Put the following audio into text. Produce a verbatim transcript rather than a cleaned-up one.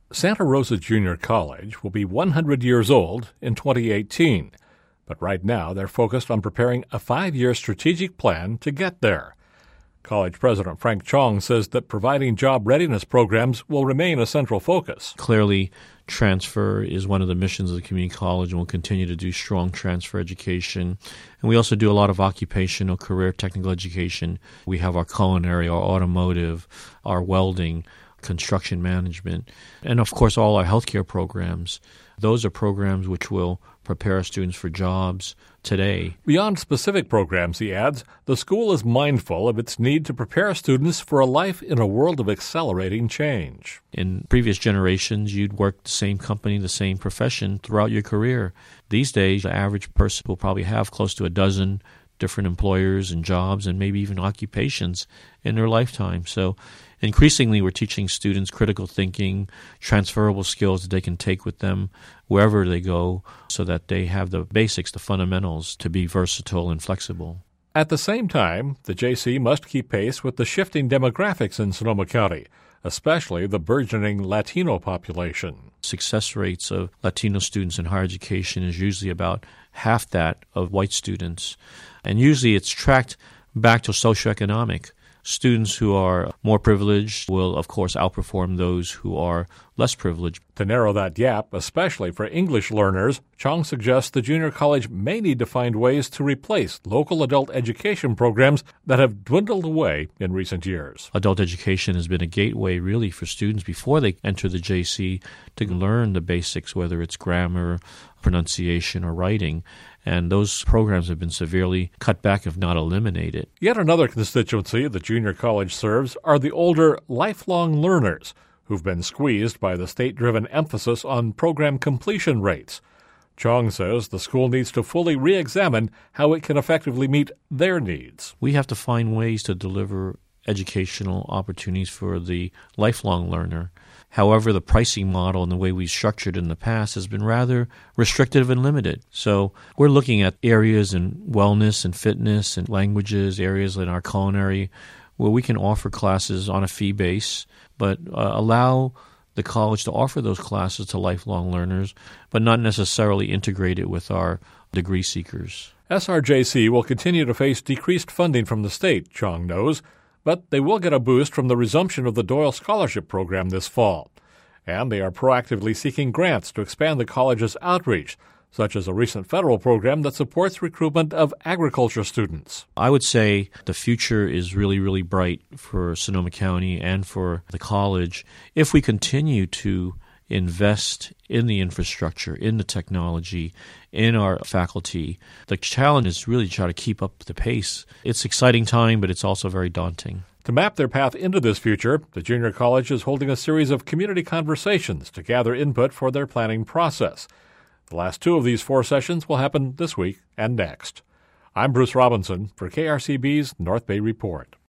Santa Rosa Junior College will be one hundred years old in twenty eighteen, but right now they're focused on preparing a five-year strategic plan to get there. College President Frank Chong says that providing job readiness programs will remain a central focus. Clearly, transfer is one of the missions of the community college, and we'll continue to do strong transfer education. And we also do a lot of occupational, career, technical education. We have our culinary, our automotive, our welding, construction management, and of course all our healthcare programs. Those are programs which will prepare our students for jobs today. Beyond specific programs, he adds, the school is mindful of its need to prepare students for a life in a world of accelerating change. In previous generations, you'd work the same company, the same profession throughout your career. These days, the average person will probably have close to a dozen different employers and jobs and maybe even occupations in their lifetime. So increasingly, we're teaching students critical thinking, transferable skills that they can take with them wherever they go so that they have the basics, the fundamentals to be versatile and flexible. At the same time, the J C must keep pace with the shifting demographics in Sonoma County, especially the burgeoning Latino population. Success rates of Latino students in higher education is usually about half that of white students. And usually it's tracked back to socioeconomic. Students who are more privileged will, of course, outperform those who are less privileged. To narrow that gap, especially for English learners, Chong suggests the junior college may need to find ways to replace local adult education programs that have dwindled away in recent years. Adult education has been a gateway, really, for students before they enter the J C to learn the basics, whether it's grammar, pronunciation, or writing. And those programs have been severely cut back, if not eliminated. Yet another constituency the junior college serves are the older lifelong learners who've been squeezed by the state-driven emphasis on program completion rates. Chong says the school needs to fully re-examine how it can effectively meet their needs. We have to find ways to deliver educational opportunities for the lifelong learner. However, the pricing model and the way we've structured in the past has been rather restrictive and limited. So we're looking at areas in wellness and fitness and languages, areas in our culinary, where we can offer classes on a fee base, but uh, allow the college to offer those classes to lifelong learners, but not necessarily integrate it with our degree seekers. S R J C will continue to face decreased funding from the state, Chong knows, but they will get a boost from the resumption of the Doyle Scholarship Program this fall. And they are proactively seeking grants to expand the college's outreach, such as a recent federal program that supports recruitment of agriculture students. I would say the future is really, really bright for Sonoma County and for the college if we continue to invest in the infrastructure, in the technology, in our faculty. The challenge is really to try to keep up the pace. It's an exciting time, but it's also very daunting. To map their path into this future, the junior college is holding a series of community conversations to gather input for their planning process. The last two of these four sessions will happen this week and next. I'm Bruce Robinson for K R C B's North Bay Report.